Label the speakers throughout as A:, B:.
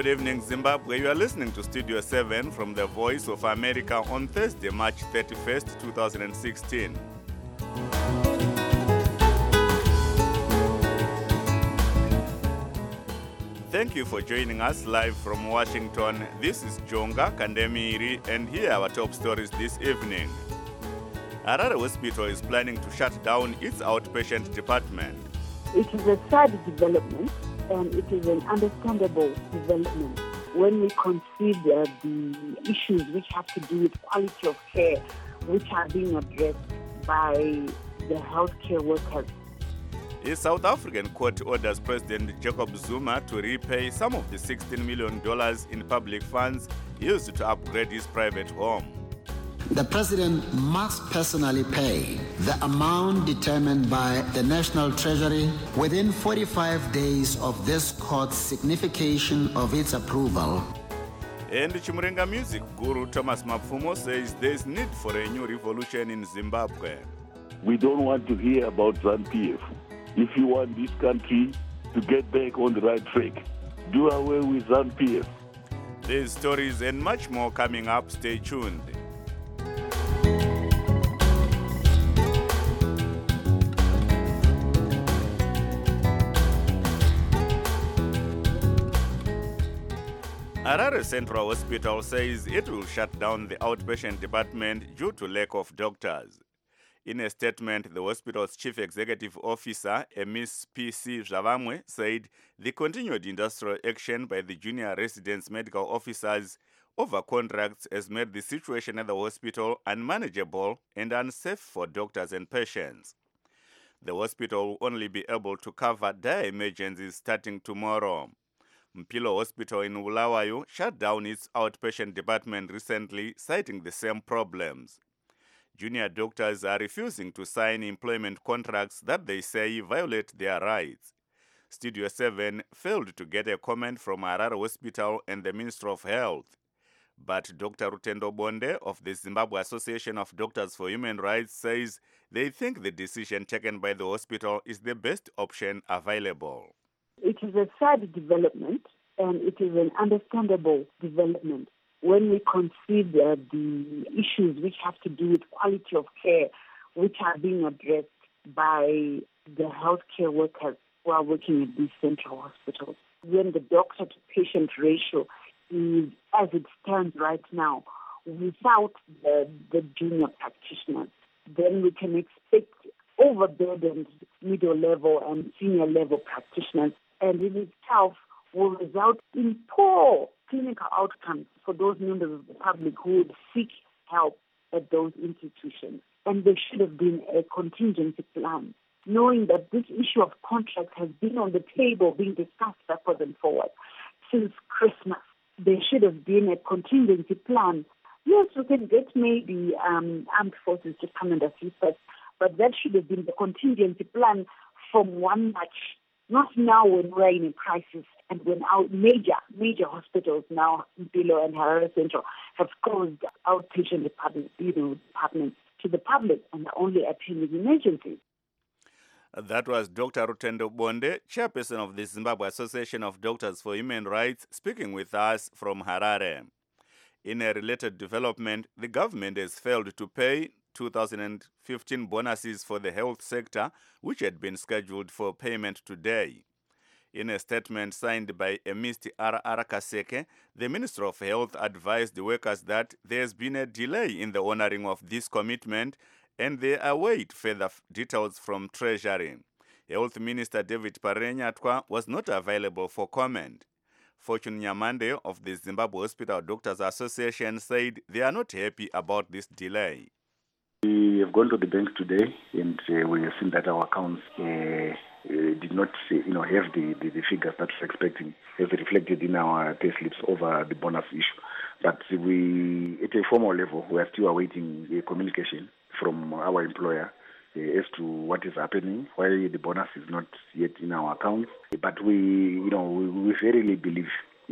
A: Good evening, Zimbabwe. You are listening to Studio 7 from the Voice of America on Thursday, March 31st, 2016. Thank you for joining us live from Washington. This is Jonga Kandemiri, and here are our top stories this evening. Harare Hospital is planning to shut down its outpatient department.
B: It is a sad development, and it is an understandable development when we consider the issues which have to do with quality of care, which are being addressed by the healthcare workers.
A: A South African court orders President Jacob Zuma to repay some of the $16 million in public funds used to upgrade his private home.
C: The President must personally pay the amount determined by the National Treasury within 45 days of this court's signification of its approval.
A: And Chimurenga music guru Thomas Mapfumo says there is need for a new revolution in Zimbabwe.
D: We don't want to hear about ZANU-PF. If you want this country to get back on the right track, do away with ZANU-PF.
A: There's stories and much more coming up. Stay tuned. Harare Central Hospital says it will shut down the outpatient department due to lack of doctors. In a statement, the hospital's chief executive officer, Ms. P.C. Zavamwe, said the continued industrial action by the junior residence medical officers over contracts has made the situation at the hospital unmanageable and unsafe for doctors and patients. The hospital will only be able to cover dire emergencies starting tomorrow. Mpilo Hospital in Bulawayo shut down its outpatient department recently, citing the same problems. Junior doctors are refusing to sign employment contracts that they say violate their rights. Studio 7 failed to get a comment from Harare Hospital and the Minister of Health. But Dr. Rutendo Bonde of the Zimbabwe Association of Doctors for Human Rights says they think the decision taken by the hospital is the best option available.
B: It is a sad development, and it is an understandable development when we consider the issues which have to do with quality of care, which are being addressed by the healthcare workers who are working at these central hospitals. When the doctor-to-patient ratio is as it stands right now, without the junior practitioners, then we can expect overburdened middle-level and senior-level practitioners, and in itself will result in poor clinical outcomes for those members of the public who would seek help at those institutions. And there should have been a contingency plan, knowing that this issue of contract has been on the table, being discussed backwards and forward since Christmas. There should have been a contingency plan. Yes, we can get maybe armed forces to come and assist us, but that should have been the contingency plan from 1 March. Not now when we're in a crisis and when our major hospitals now, Mpilo and Harare Central, have closed outpatient departments to the public and are only attending emergencies.
A: That was Dr. Rutendo Bonde, chairperson of the Zimbabwe Association of Doctors for Human Rights, speaking with us from Harare. In a related development, the government has failed to pay 2015 bonuses for the health sector, which had been scheduled for payment today. In a statement signed by Ms. R.R. Kaseke, the Minister of Health advised the workers that there has been a delay in the honoring of this commitment and they await further details from Treasury. Health Minister David Parenyatwa was not available for comment. Fortune Nyamande of the Zimbabwe Hospital Doctors Association said they are not happy about this delay.
E: We have gone to the bank today and we have seen that our accounts did not have the figures that we're expecting as reflected in our pay slips over the bonus issue. But we, at a formal level, we are still awaiting a communication from our employer as to what is happening, why the bonus is not yet in our accounts. But we verily believe,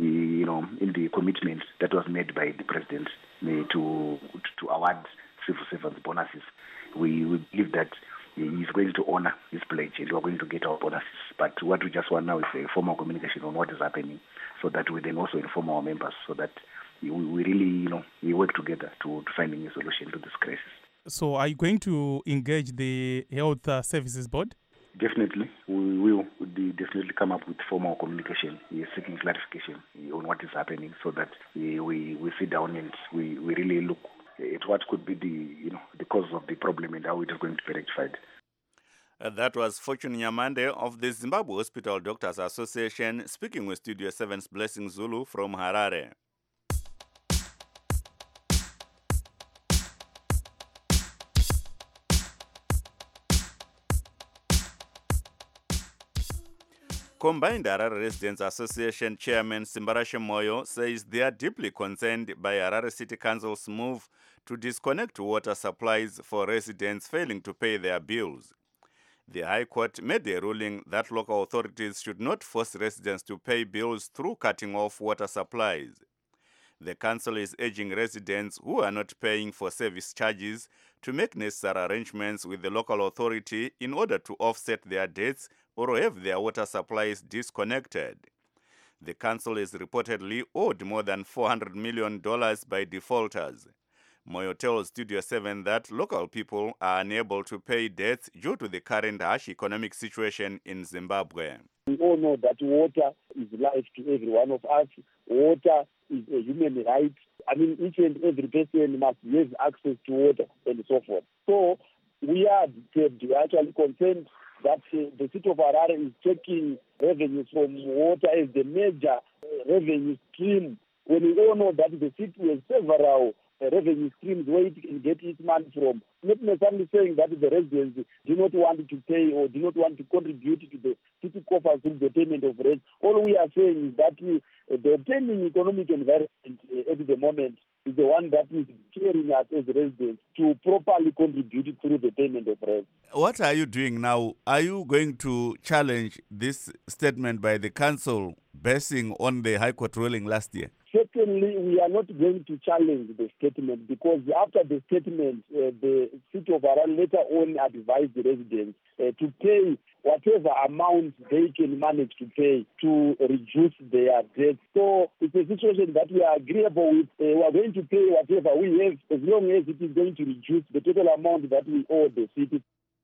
E: in the commitment that was made by the president to award civil servants bonuses. We believe that he's going to honor his pledge and we're going to get our bonuses. But what we just want now is a formal communication on what is happening so that we then also inform our members so that we really, we work together to finding a solution to this crisis.
F: So are you going to engage the Health Services Board?
E: Definitely. We will definitely come up with formal communication, seeking clarification on what is happening so that we sit down and we really look at what could be the cause of the problem and how it is going to be rectified.
A: That was Fortune Nyamande of the Zimbabwe Hospital Doctors Association speaking with Studio 7's Blessing Zulu from Harare. Combined Harare Residents Association Chairman Simbarashe Moyo says they are deeply concerned by Harare City Council's move to disconnect water supplies for residents failing to pay their bills. The High Court made a ruling that local authorities should not force residents to pay bills through cutting off water supplies. The council is urging residents who are not paying for service charges to make necessary arrangements with the local authority in order to offset their debts or have their water supplies disconnected. The council is reportedly owed more than $400 million by defaulters. Moyo tells Studio 7 that local people are unable to pay debts due to the current harsh economic situation in Zimbabwe.
G: We all know that water is life to every one of us. Water is a human right. I mean, each and every person must have access to water and so forth. So we are disturbed. We are actually concerned that the city of Harare is taking revenues from water as the major revenue stream, when we all know that the city has several revenue streams where it can get its money from. Not necessarily saying that the residents do not want to pay or do not want to contribute to the city coffers through the payment of rent. All we are saying is that the obtaining economic environment at the moment is the one that is steering us as residents to properly contribute through the payment of rent.
A: What are you doing now? Are you going to challenge this statement by the council basing on the High Court ruling last year?
G: Certainly, we are not going to challenge the statement because after the statement, the city of Harare later on advised the residents to pay whatever amount they can manage to pay to reduce their debts. So it's a situation that we are agreeable with. We are going to pay whatever we have as long as it is going to reduce the total amount that we owe the city.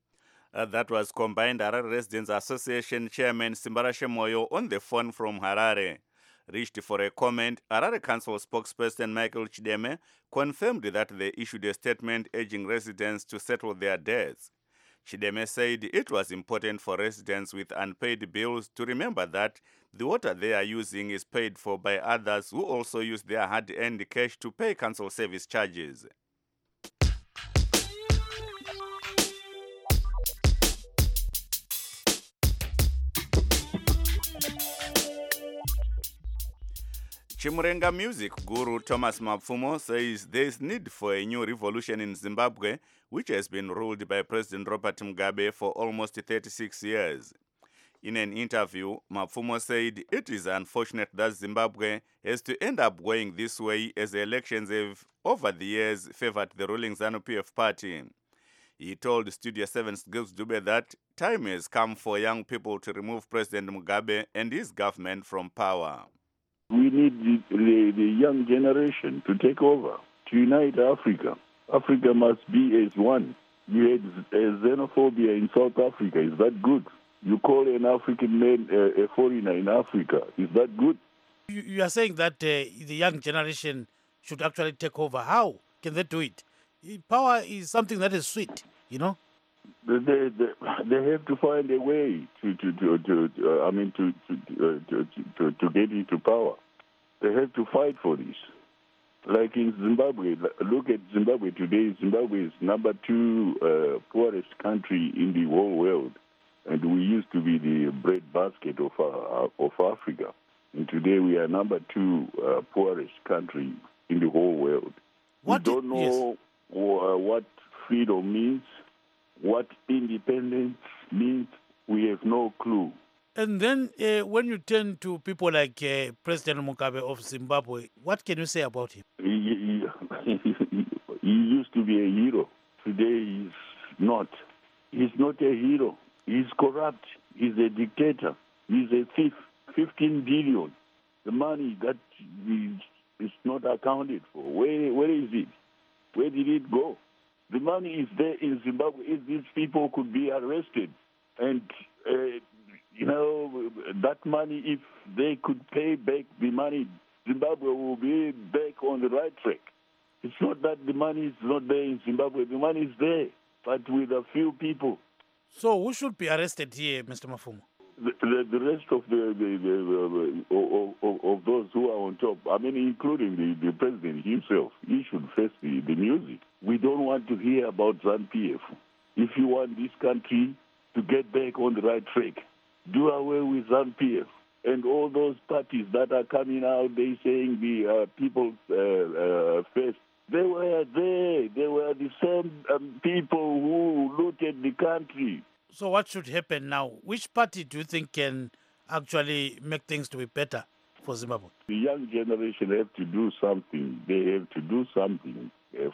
A: That was Combined Harare Residents Association Chairman Simbarashe Moyo on the phone from Harare. Reached for a comment, Harare Council spokesperson Michael Chideme confirmed that they issued a statement urging residents to settle their debts. Chideme said it was important for residents with unpaid bills to remember that the water they are using is paid for by others who also use their hard-earned cash to pay council service charges. Chimurenga music guru Thomas Mapfumo says there is need for a new revolution in Zimbabwe, which has been ruled by President Robert Mugabe for almost 36 years. In an interview, Mapfumo said it is unfortunate that Zimbabwe has to end up going this way as the elections have, over the years, favored the ruling ZANU-PF party. He told Studio 7's Gilles Dube that time has come for young people to remove President Mugabe and his government from power.
D: We need the young generation to take over, to unite Africa. Africa must be as one. You had xenophobia in South Africa. Is that good? You call an African man a foreigner in Africa. Is that good?
H: You are saying that the young generation should actually take over. How can they do it? Power is something that is sweet, you know?
D: They have to find a way to get into power. They have to fight for this. Like in Zimbabwe, look at Zimbabwe today. Zimbabwe is number 2 poorest country in the whole world, and we used to be the breadbasket of Africa. And today we are number 2 poorest country in the whole world. We don't know what freedom means. What independence means, we have no clue.
H: And then when you turn to people like President Mugabe of Zimbabwe, what can you say about him?
D: He used to be a hero. Today he's not. He's not a hero. He's corrupt. He's a dictator. He's a thief. 15 billion The money that is not accounted for. Where is it? Where did it go? The money is there in Zimbabwe. If these people could be arrested, and that money, if they could pay back the money, Zimbabwe will be back on the right track. It's not that the money is not there in Zimbabwe. The money is there, but with a few people.
H: So who should be arrested here, Mr. Mafumo?
D: The rest of of those who are on top, I mean, including the president himself, he should face the music. We don't want to hear about ZANU-PF. If you want this country to get back on the right track, do away with ZANU-PF. And all those parties that are coming out, they saying the people first. They were there. They were the same people who looted the country.
H: So what should happen now? Which party do you think can actually make things to be better for Zimbabwe?
D: The young generation have to do something. They have to do something.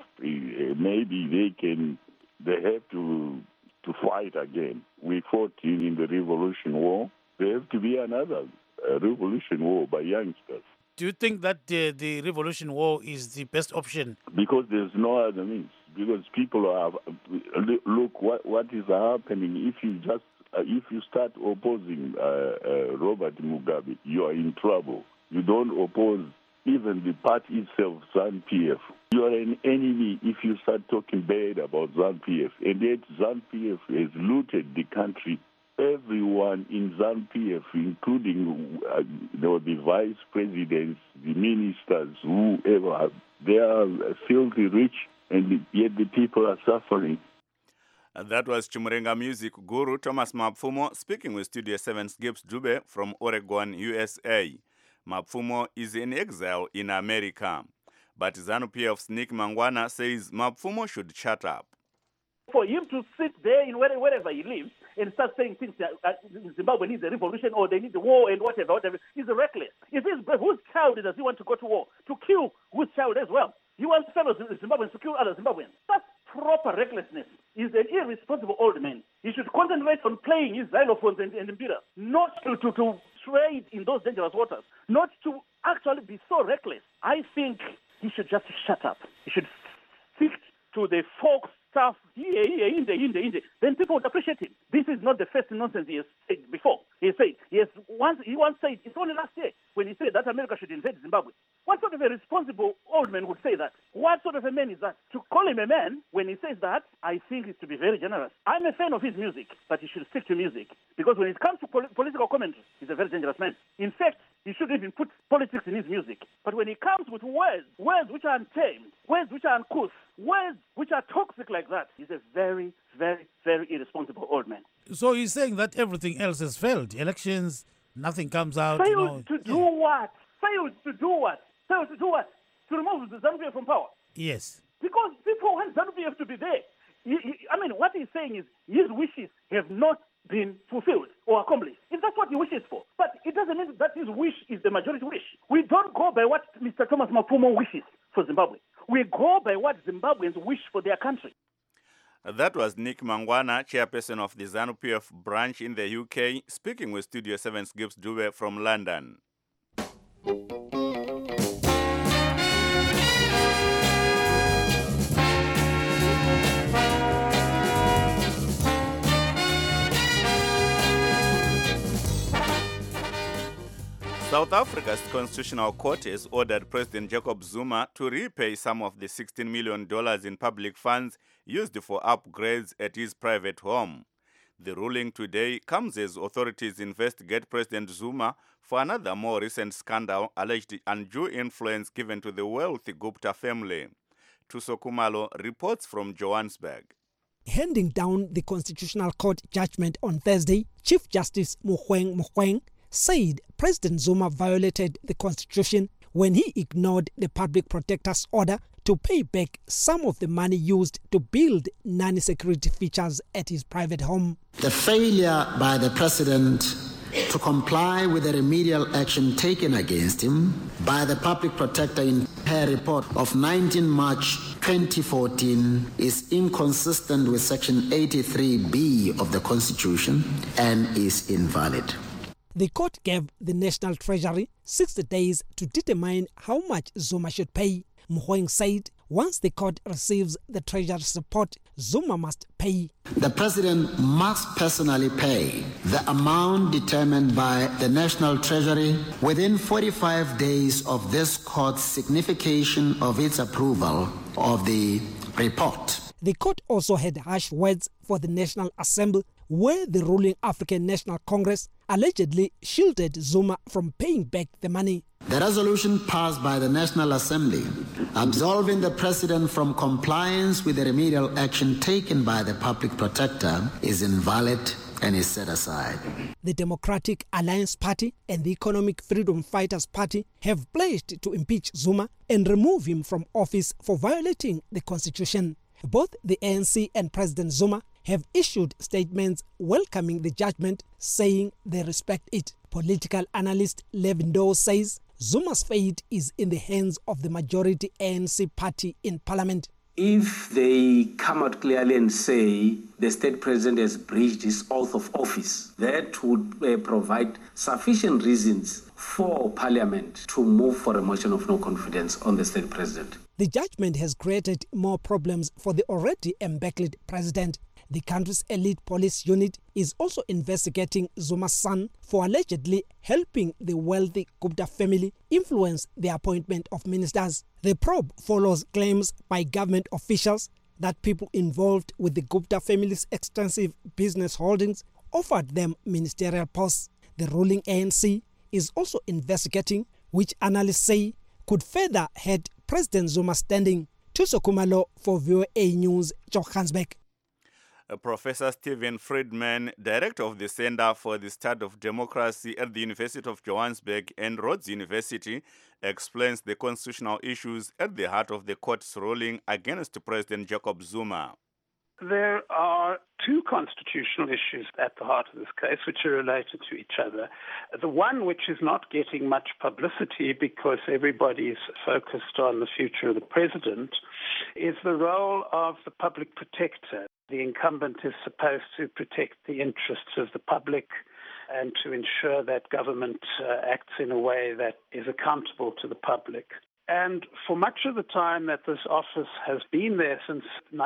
D: Maybe they have to fight again. We fought in the Revolution War. There have to be another Revolution War by youngsters.
H: Do you think that the Revolution War is the best option?
D: Because there's no other means. Because people are look what is happening. If you start opposing Robert Mugabe, you are in trouble. You don't oppose even the party itself, ZANU-PF. You are an enemy if you start talking bad about ZANU-PF. And yet ZANU-PF has looted the country. Everyone in ZANU-PF, including the vice presidents, the ministers, whoever, they are filthy rich, and yet the people are suffering.
A: And that was Chimurenga music guru Thomas Mafumo speaking with Studio 7's Gibbs Dube from Oregon, USA. Mafumo is in exile in America. But ZANU-PF's Nick Mangwana says Mafumo should shut up.
I: For him to sit there in wherever he lives and start saying things that Zimbabwe needs a revolution or they need a war and whatever, he's reckless. If whose child does he want to go to war? To kill whose child as well? He wants fellow Zimbabweans to kill other Zimbabweans. That's proper recklessness. He's an irresponsible old man. He should concentrate on playing his xylophones and mbira, not to trade in those dangerous waters, not to actually be so reckless. I think he should just shut up. He should stick to the folk stuff here, then people would appreciate him. This is not the first nonsense he has said before. He once said, it's only last year, when he said that America should invade Zimbabwe. What sort of a responsible old man would say that? What sort of a man is that? To call him a man when he says that, I think is to be very generous. I'm a fan of his music, but he should stick to music. Because when it comes to political commentary, he's a very dangerous man. In fact, he shouldn't even put politics in his music. But when he comes with words which are untamed, words which are uncouth, words which are toxic like that, he's a very, very, very irresponsible old man.
H: So he's saying that everything else has failed. Elections, nothing comes out.
I: Failed to do what? Failed to do what? Failed to do what? To remove the ZANU-PF from power?
H: Yes.
I: Because people want ZANU-PF to be there. What he's saying is his wishes have not been fulfilled or accomplished. If that's what he wishes for. But it doesn't mean that his wish is the majority wish. We don't go by what Mr. Thomas Mafumo wishes for Zimbabwe. We go by what Zimbabweans wish for their country.
A: That was Nick Mangwana, chairperson of the ZANU-PF branch in the UK, speaking with Studio 7's Gibbs Dube from London. South Africa's Constitutional Court has ordered President Jacob Zuma to repay some of the $16 million in public funds used for upgrades at his private home. The ruling today comes as authorities investigate President Zuma for another more recent scandal alleged undue influence given to the wealthy Gupta family. Tuso Kumalo reports from Johannesburg.
J: Handing down the Constitutional Court judgment on Thursday, Chief Justice Mogoeng said President Zuma violated the Constitution when he ignored the Public Protector's order to pay back some of the money used to build nanny-security features at his private home.
C: The failure by the President to comply with the remedial action taken against him by the Public Protector in her report of 19 March 2014 is inconsistent with Section 83B of the Constitution and is invalid.
J: The court gave the National Treasury 60 days to determine how much Zuma should pay. Mogoeng said once the court receives the Treasury's report, Zuma must pay.
C: The president must personally pay the amount determined by the National Treasury within 45 days of this court's signification of its approval of the report.
J: The court also had harsh words for the National Assembly, where the ruling African National Congress allegedly shielded Zuma from paying back the money.
C: The resolution passed by the National Assembly absolving the president from compliance with the remedial action taken by the public protector is invalid and is set aside.
J: The Democratic Alliance Party and the Economic Freedom Fighters Party have pledged to impeach Zuma and remove him from office for violating the Constitution. Both the ANC and President Zuma have issued statements welcoming the judgment, saying they respect it. Political analyst Levin Doe says Zuma's fate is in the hands of the majority ANC party in parliament.
K: If they come out clearly and say the state president has breached his oath of office, that would provide sufficient reasons for parliament to move for a motion of no confidence on the state president.
J: The judgment has created more problems for the already embattled president. The country's elite police unit is also investigating Zuma's son for allegedly helping the wealthy Gupta family influence the appointment of ministers. The probe follows claims by government officials that people involved with the Gupta family's extensive business holdings offered them ministerial posts. The ruling ANC is also investigating, which analysts say could further hurt President Zuma's standing. Thuso Khumalo for VOA News, Johannesburg.
A: Professor Stephen Friedman, director of the Center for the Study of Democracy at the University of Johannesburg and Rhodes University, explains the constitutional issues at the heart of the court's ruling against President Jacob Zuma.
L: There are two constitutional issues at the heart of this case, which are related to each other. The one which is not getting much publicity because everybody is focused on the future of the president is the role of the public protector. The incumbent is supposed to protect the interests of the public and to ensure that government acts in a way that is accountable to the public. And for much of the time that this office has been there since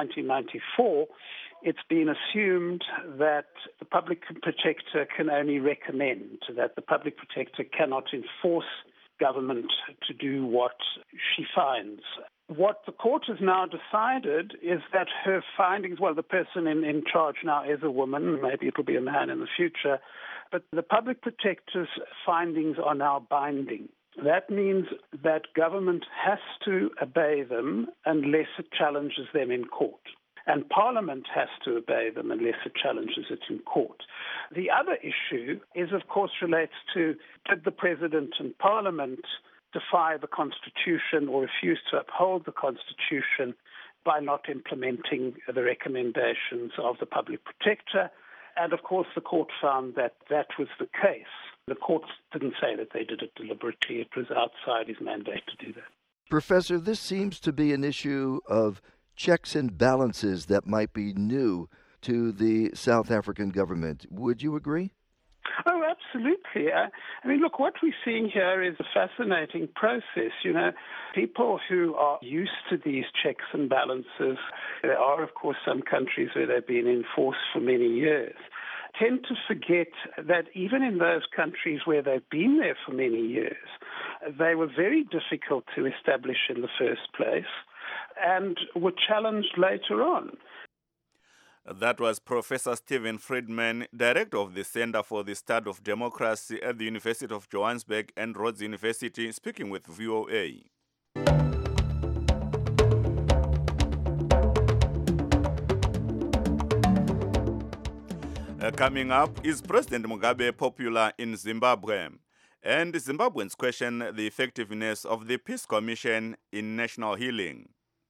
L: 1994, it's been assumed that the public protector can only recommend, that the public protector cannot enforce government to do what she finds. What the court has now decided is that her findings, well, the person in charge now is a woman, maybe it will be a man in the future, but the public protector's findings are now binding. That means that government has to obey them unless it challenges them in court. And Parliament has to obey them unless it challenges it in court. The other issue is, of course, relates to did the President and Parliament defy the Constitution or refuse to uphold the Constitution by not implementing the recommendations of the public protector. And, of course, the court found that that was the case. The court didn't say that they did it deliberately. It was outside his mandate to do that.
M: Professor, this seems to be an issue of checks and balances that might be new to the South African government. Would you agree?
L: Oh, absolutely. I mean, look, what we're seeing here is a fascinating process. You know, people who are used to these checks and balances, there are, of course, some countries where they've been enforced for many years, tend to forget that even in those countries where they've been there for many years, they were very difficult to establish in the first place and were challenged later on.
A: That was Professor Stephen Friedman, director of the Center for the Study of Democracy at the University of Johannesburg and Rhodes University, speaking with VOA. Coming up, is President Mugabe popular in Zimbabwe? And Zimbabweans question the effectiveness of the Peace Commission in national healing.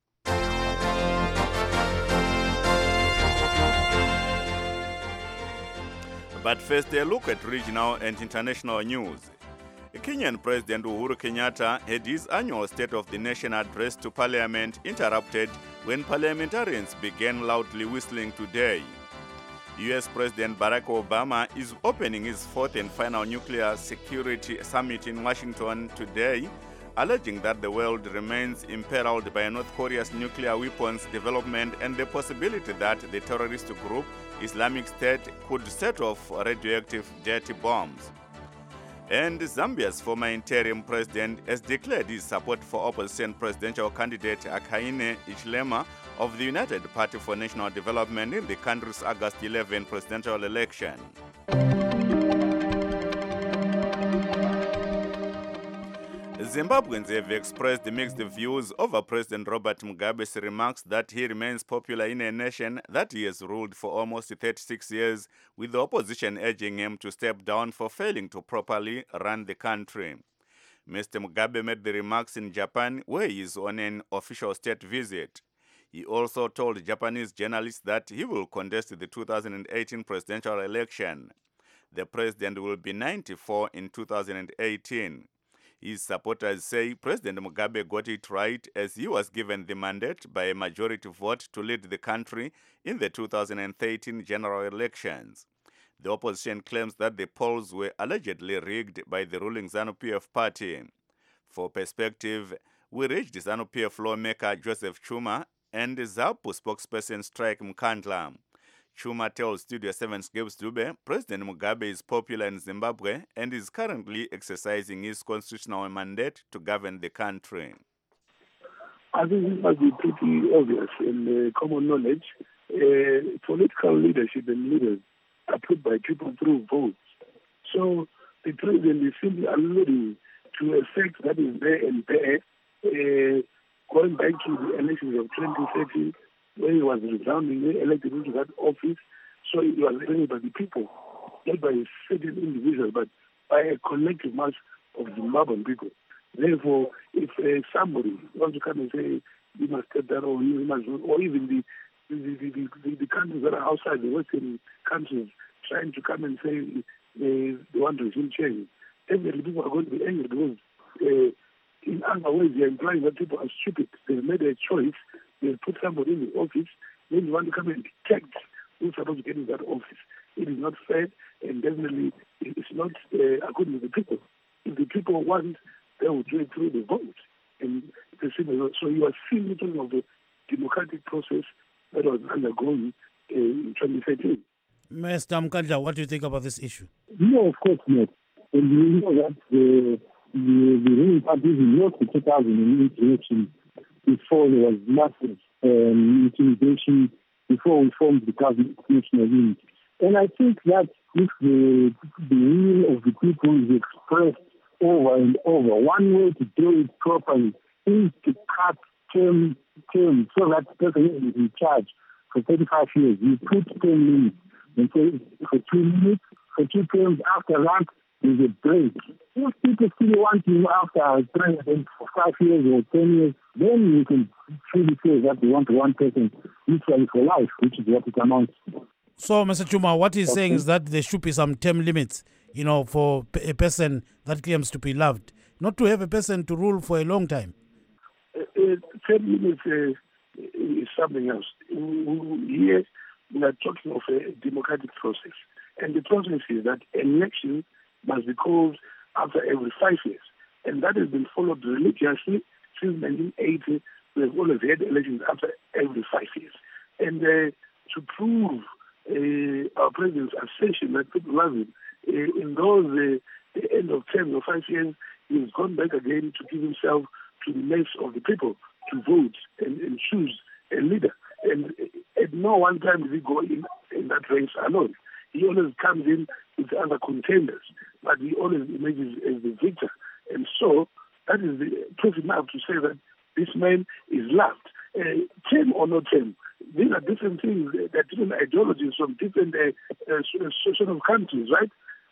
A: But first, a look at regional and international news. Kenyan President Uhuru Kenyatta had his annual State of the Nation address to Parliament interrupted when parliamentarians began loudly whistling today. U.S. President Barack Obama is opening his fourth and final nuclear security summit in Washington today, alleging that the world remains imperiled by North Korea's nuclear weapons development and the possibility that the terrorist group Islamic State could set off radioactive dirty bombs. And Zambia's former interim president has declared his support for opposition presidential candidate Hakainde Hichilema of the United Party for National Development in the country's August 11 presidential election. Zimbabweans have expressed mixed views over President Robert Mugabe's remarks that he remains popular in a nation that he has ruled for almost 36 years, with the opposition urging him to step down for failing to properly run the country. Mr. Mugabe made the remarks in Japan, where he is on an official state visit. He also told Japanese journalists that he will contest the 2018 presidential election. The president will be 94 in 2018. His supporters say President Mugabe got it right, as he was given the mandate by a majority vote to lead the country in the 2013 general elections. The opposition claims that the polls were allegedly rigged by the ruling ZANU-PF party. For perspective, we reached ZANU-PF lawmaker Joseph Chuma and ZAPU spokesperson Strike Mkandla. Chuma tells Studio 7's Gibbs Dube President Mugabe is popular in Zimbabwe and is currently exercising his constitutional mandate to govern the country.
N: I think it must be pretty obvious in common knowledge. Political leadership and leaders are put by people through votes. So the president is simply alluding to a fact that is there and there, going back to the elections of 2013, where he was resoundingly elected into that office. So he was elected by the people, not by certain individuals, but by a collective mass of Zimbabwean people. Therefore, if somebody wants to come and say, you must step down, or you must, or even the countries that are outside the Western countries trying to come and say they want regime change, definitely people are going to be angry because in other ways they are implying that people are stupid. They've made a choice. They put somebody in the office, then you want to come and detect who's supposed to get in that office. It is not fair, and definitely it is not according to the people. If the people want, they will do it through the vote. And so you are seeing something of the democratic process that was undergoing in 2013.
H: Mr. Mkandla, what do you think about this issue?
O: No, of course not. And we know that the ruling parties lost the 2008 election before there was massive intimidation, before we formed the government of national unity. And I think that if the will of the people is expressed over and over, one way to do it properly is to cut term so that the person is in charge for 35 years. You put term limits and say for 2 minutes, for 2 terms, after that, there's a break. If people still want you after a president for 5 years or 10 years, then you can truly say that you want one person literally for life, which is what it amounts to.
H: So, Mr. Chuma, what he's saying is that there should be some term limits, for a person that claims to be loved, not to have a person to rule for a long time.
N: Term limits is something else. Here, we are talking of a democratic process. And the process is that elections must be called after every 5 years. And that has been followed religiously since 1980. We have always had elections after every 5 years. And to prove our president's assertion that people love him, in those the end of 10 or 5 years, he's gone back again to give himself to the mass of the people to vote and choose a leader. And at no one time does he go in that race alone. He always comes in with other contenders, but he always emerges as the victor. And so that is the proof enough to say that this man is loved. Term or no term, these are different things. There are different ideologies from different sort of countries, right?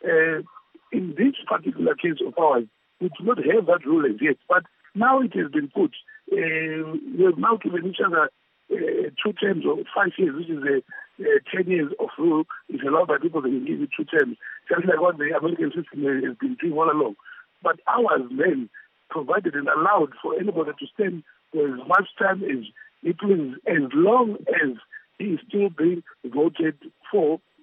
N: In this particular case of ours, we do not have that rule as yet, but now it has been put. We have now given each other 2 terms or 5 years, which is 10 years of rule, is allowed by people that can give you 2 terms, just like what the American system has been doing all along. But ours then provided and allowed for anybody to stand for as much time as he pleases, as long as he is still being voted for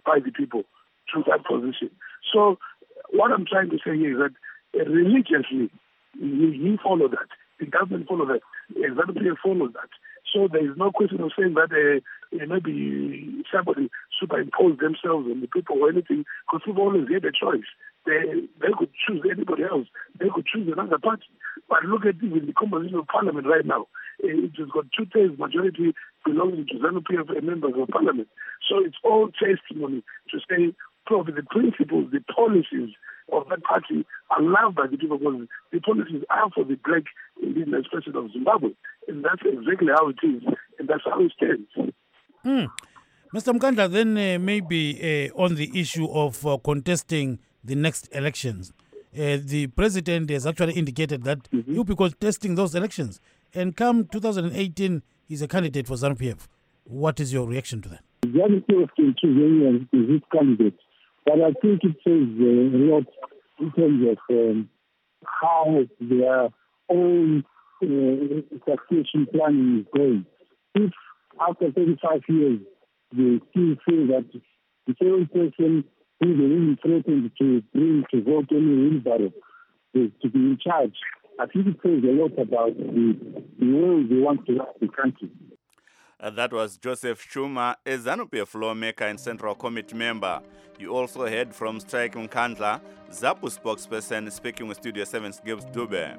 N: by the people to that position. So what I'm trying to say here is that religiously, he followed that. The government followed that. ZANU-PF followed that. So there is no question of saying that maybe somebody superimposed themselves on the people or anything, because people always had a choice. They could choose anybody else. They could choose another party. But look at even the composition of parliament right now. It has got 2/3 majority belonging to ZANU-PF and members of parliament. So it's all testimony to say probably the principles, the policies of that party are loved by the people, because the policies are for the black indigenous person of Zimbabwe. And that's exactly how it is. And that's how it stands.
H: Mr. Mkandla, then maybe on the issue of contesting the next elections, the president has actually indicated that he'll be contesting those elections. And come 2018, he's a candidate for ZANU-PF. What is your reaction to that?
O: ZANU-PF can choose anyone as his candidate. But I think it says a lot in terms of how their own succession planning is going. If after 35 years they still feel that the same person who they really threatened to bring to vote any wheelbarrow is to be in charge, I think it says a lot about the way they want to run the country.
A: That was Joseph Chuma, a ZANU-PF lawmaker and Central Committee member. You also heard from Strike Mkandla, ZAPU spokesperson, speaking with Studio 7's Gibbs Dube.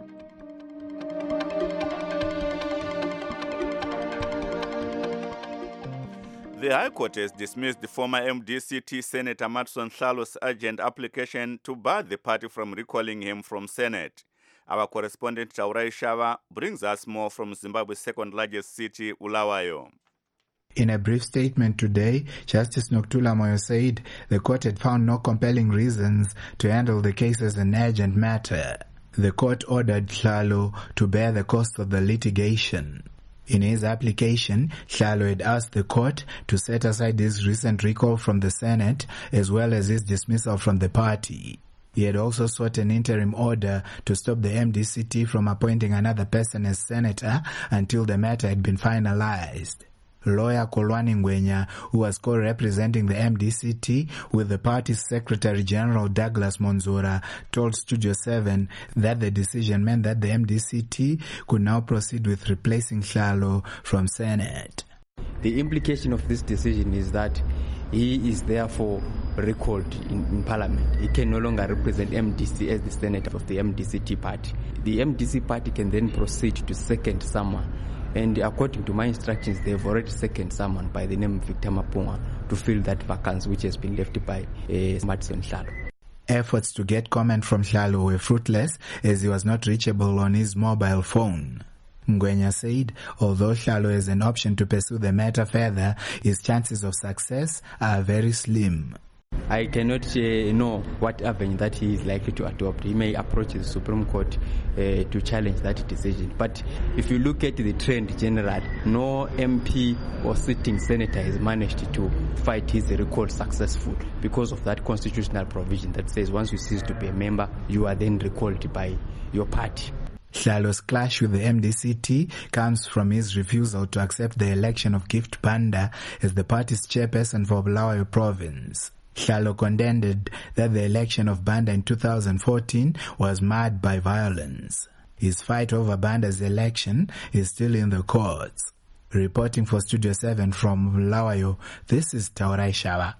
A: The High Court has dismissed the former MDCT Senator Matson Hlalo's urgent application to bar the party from recalling him from Senate. Our correspondent Taurai Shava brings us more from Zimbabwe's second largest city, Bulawayo.
P: In a brief statement today, Justice Nokuthula Moyo said the court had found no compelling reasons to handle the case as an urgent matter. The court ordered Hlalo to bear the cost of the litigation. In his application, Hlalo had asked the court to set aside his recent recall from the Senate as well as his dismissal from the party. He had also sought an interim order to stop the MDCT from appointing another person as senator until the matter had been finalized. Lawyer Kolwani Ngwenya, who was co-representing the MDCT with the party's Secretary General Douglas Monzura, told Studio 7 that the decision meant that the MDCT could now proceed with replacing Hlalo from Senate.
Q: The implication of this decision is that he is therefore recalled in Parliament. He can no longer represent MDC as the senator of the MDCT party. The MDC party can then proceed to second someone. And according to my instructions, they have already seconded someone by the name of Victor Mapunga to fill that vacancy which has been left by Matson Hlalo.
P: Efforts to get comment from Hlalo were fruitless as he was not reachable on his mobile phone. Ngwenya said, although Hlalo has an option to pursue the matter further, his chances of success are very slim.
Q: I cannot know what avenue that he is likely to adopt. He may approach the Supreme Court to challenge that decision. But if you look at the trend generally, no MP or sitting senator has managed to fight his recall successful because of that constitutional provision that says once you cease to be a member, you are then recalled by your party.
P: Hlalo's clash with the MDCT comes from his refusal to accept the election of Gift Banda as the party's chairperson for Bulawayo province. Hlalo contended that the election of Banda in 2014 was marred by violence. His fight over Banda's election is still in the courts. Reporting for Studio 7 from Bulawayo, this is Taurai Shava.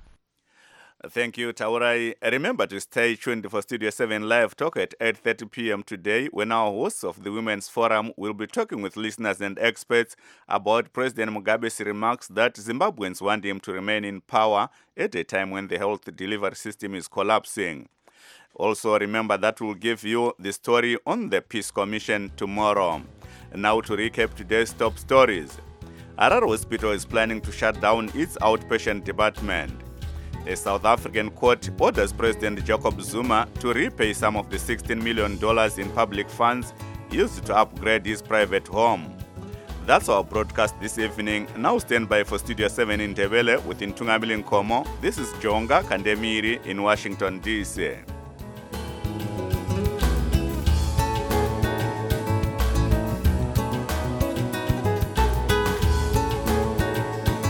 A: Thank you, Taurai. Remember to stay tuned for Studio 7 Live Talk at 8:30 p.m. today, when our hosts of the Women's Forum will be talking with listeners and experts about President Mugabe's remarks that Zimbabweans want him to remain in power at a time when the health delivery system is collapsing. Also, remember that we'll give you the story on the Peace Commission tomorrow. Now to recap today's top stories. Harare Hospital is planning to shut down its outpatient department. A South African court orders President Jacob Zuma to repay some of the $16 million in public funds used to upgrade his private home. That's our broadcast this evening. Now stand by for Studio 7 in Ndebele with Ntungabile Nkomo. This is Jonga Kandemiri in Washington, D.C.